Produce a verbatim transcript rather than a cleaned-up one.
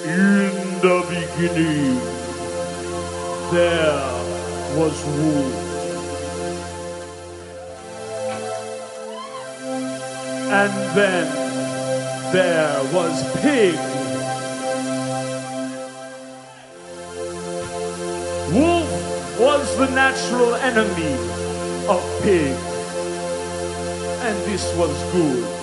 In the beginning, there was wolf. And then there was pig. Wolf was the natural enemy of pig. And this was good.